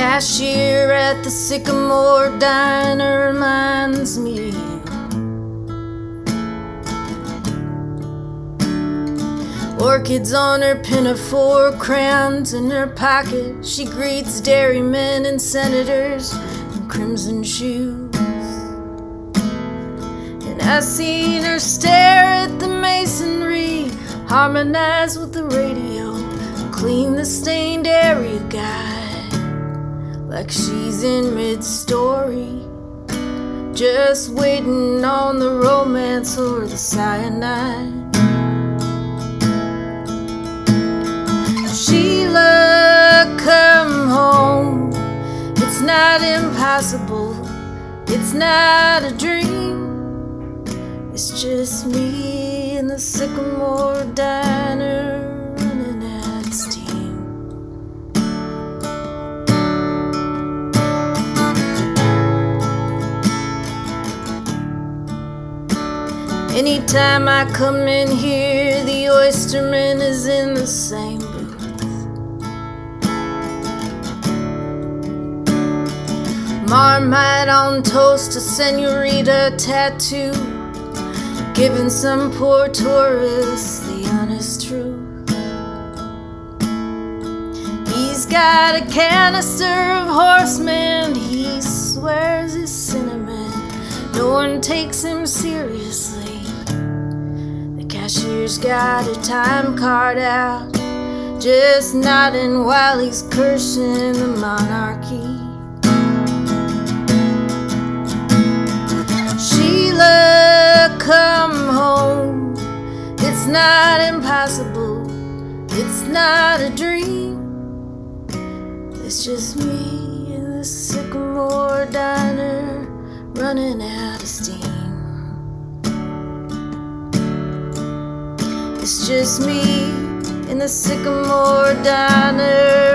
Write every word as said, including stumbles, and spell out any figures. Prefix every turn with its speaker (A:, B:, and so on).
A: cashier at the Sycamore Diner reminds me. Orchids on her pinafore, crowns in her pocket. She greets dairymen and senators in crimson shoes. And I seen her stare at the masonry, harmonize with the radio, clean the stained area guide, like she's in mid-story, just waiting on the romance or the cyanide. Sheila, come home. It's not impossible, it's not a dream. It's just me in the Sycamore Diner running out of steam. Anytime I come in here, the oysterman is in the same booth. Marmite on toast, a senorita tattoo, giving some poor tourist the honest truth. He's got a canister of Horseman, he swears it's cinnamon. No one takes him seriously. The cashier's got a time card out, just nodding while he's cursing the monarchy. Sheila, come home. It's not impossible, it's not a dream. It's just me in the Sycamore Diner running out of steam. It's just me in the Sycamore Diner